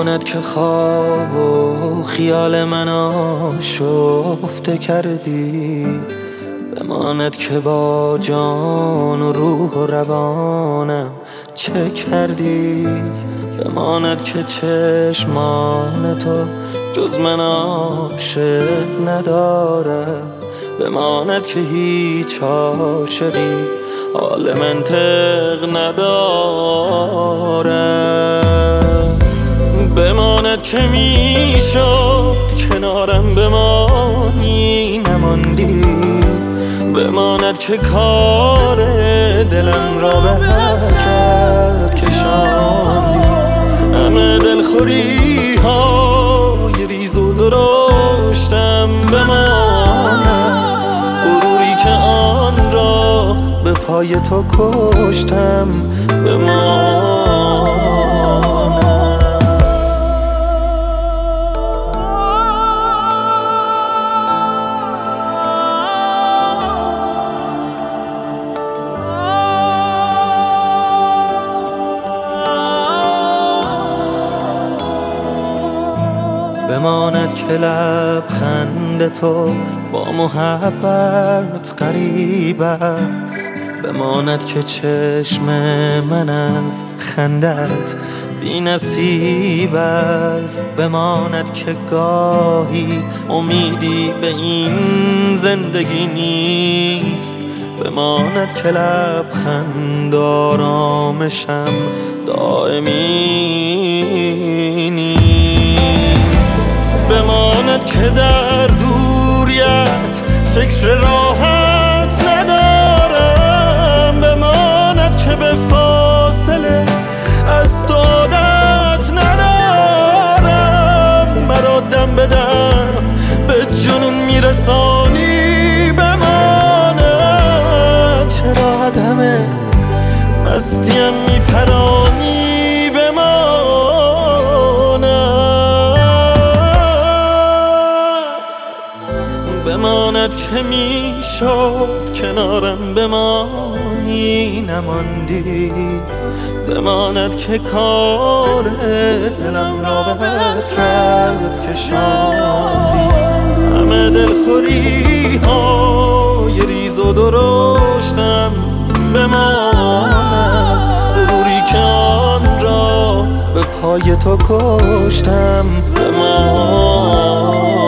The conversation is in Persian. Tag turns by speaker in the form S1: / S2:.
S1: بماند که خواب و خیال من آشفته کردی، بماند که با جان و روح و روانم چه کردی، بماند که چشمان تو جز من عاشق نداره، بماند که هیچ عاشقی حال منطق نداره، بماند که میشد کنارم بمانی نماندی، بماند که کار دلم را به حسرت کشاندی، همه دلخوری های ریز و درشتم بماند، غروری که آن را به پای تو کشتم بماند. بماند که لبخند تو با محبت غریب است، بماند که چشم من از خندت بی نصیب است، بماند که گاهی امیدی به این زندگی نیست، بماند که لبخند آرامشم دائمی نیست، بماند که در دوریت فکر راحت ندارم، بماند که به فاصله از تو عادت ندارم، مرا دم به دم به جنون میرسانی، بماند چرا عدم مستیم میپرانی، بماند که میشد کنارم بمانی نماندی، بماند که کار دلم را به حسرت کشاندی، همه دلخوری های ریز و درشتم بماند، غروری که آن را به پای تو کشتم بماند.